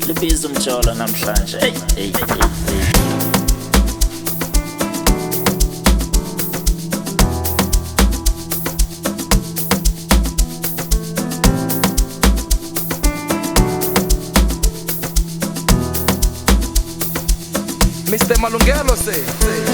libiza umjolo namhlanje. Hey, hey, hey, hey. Mr. Malungelo say.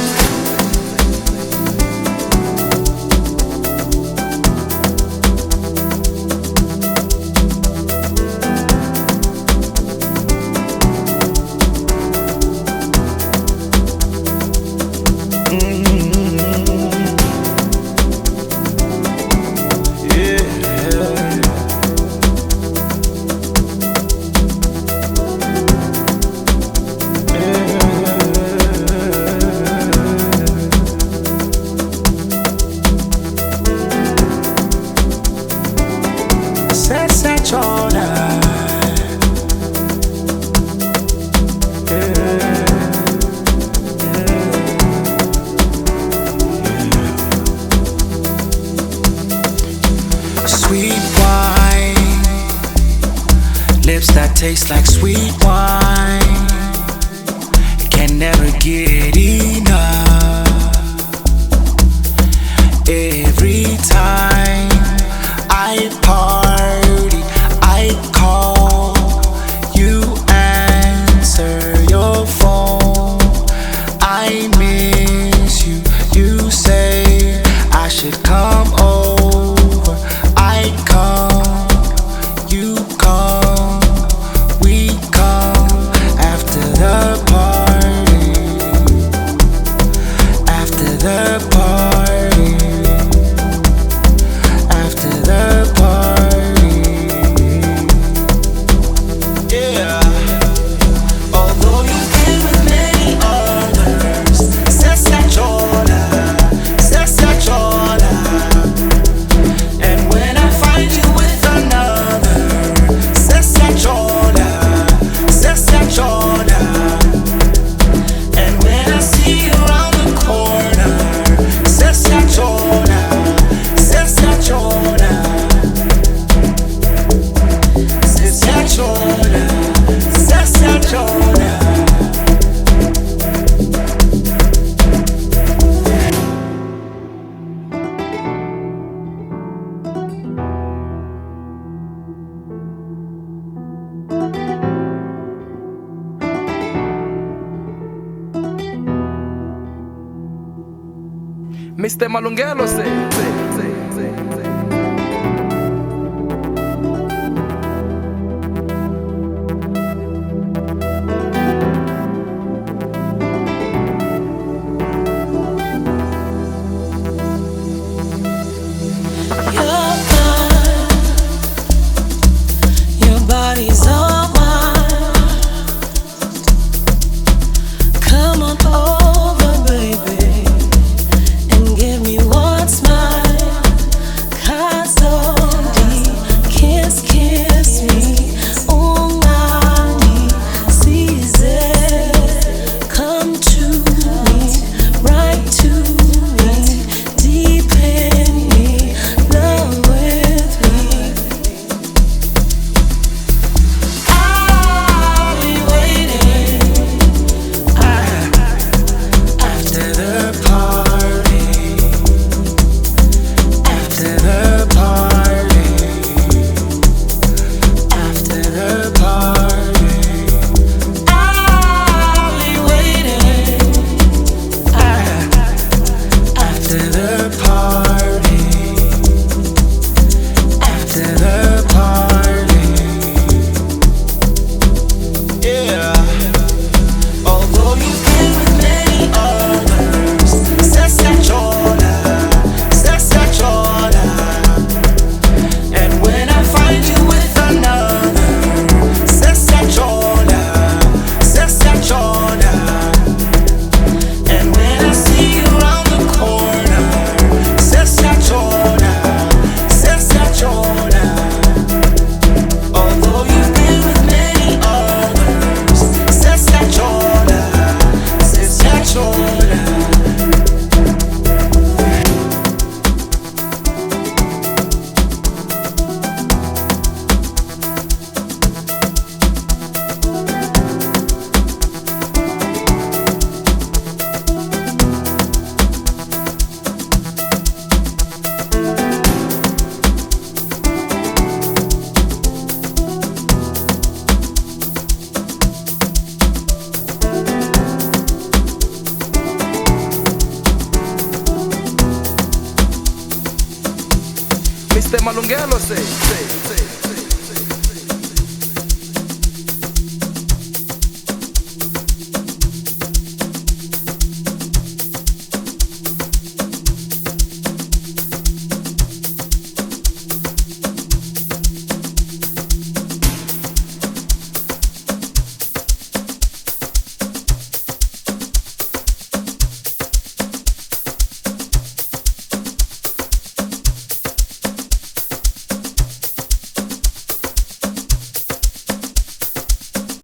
Sweet wine, lips that taste like sweet wine, can never get enough. Every time I party, I call, you answer your phone. I miss you, you say I should come over. I come, you come, we come after the party, after the party, after the party. Yeah. Although you've been with many others, Sessa Chola, Sessa Chola. Mr. Malungelo say. Your body's all mine. Come on over, baby, and give me what's mine. Mr. Malungelo say.